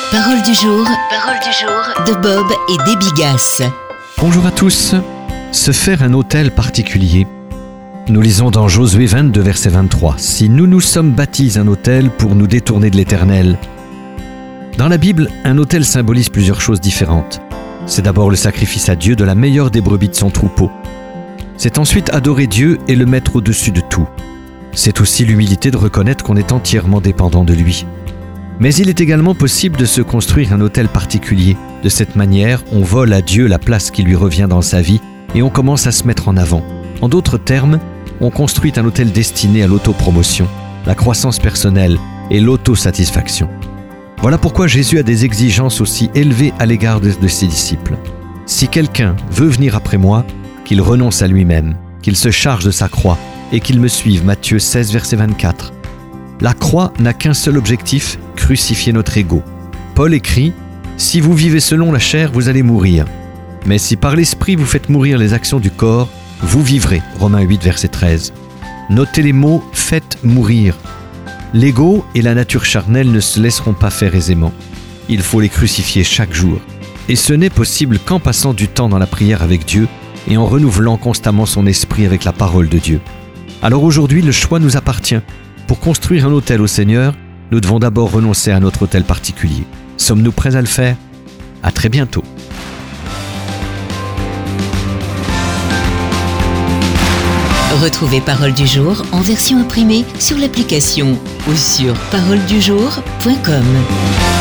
Parole du jour de Bob et Debbie Gass. Bonjour à tous. Se faire un autel particulier. Nous lisons dans Josué 22, verset 23. « Si nous nous sommes bâtis un autel pour nous détourner de l'Éternel ». Dans la Bible, un autel symbolise plusieurs choses différentes. C'est d'abord le sacrifice à Dieu de la meilleure des brebis de son troupeau. C'est ensuite adorer Dieu et le mettre au-dessus de tout. C'est aussi l'humilité de reconnaître qu'on est entièrement dépendant de lui. Mais il est également possible de se construire un autel particulier. De cette manière, on vole à Dieu la place qui lui revient dans sa vie et on commence à se mettre en avant. En d'autres termes, on construit un autel destiné à l'autopromotion, la croissance personnelle et l'autosatisfaction. Voilà pourquoi Jésus a des exigences aussi élevées à l'égard de ses disciples. Si quelqu'un veut venir après moi, qu'il renonce à lui-même, qu'il se charge de sa croix et qu'il me suive. Matthieu 16, verset 24. La croix n'a qu'un seul objectif, crucifier notre ego. Paul écrit « Si vous vivez selon la chair, vous allez mourir. Mais si par l'esprit vous faites mourir les actions du corps, vous vivrez. » Romains 8, verset 13. Notez les mots « faites mourir ». L'ego et la nature charnelle ne se laisseront pas faire aisément. Il faut les crucifier chaque jour. Et ce n'est possible qu'en passant du temps dans la prière avec Dieu et en renouvelant constamment son esprit avec la parole de Dieu. Alors aujourd'hui, le choix nous appartient. Pour construire un autel au Seigneur, nous devons d'abord renoncer à notre autel particulier. Sommes-nous prêts à le faire? À très bientôt. Retrouvez Parole du jour en version imprimée sur l'application ou sur paroledujour.com.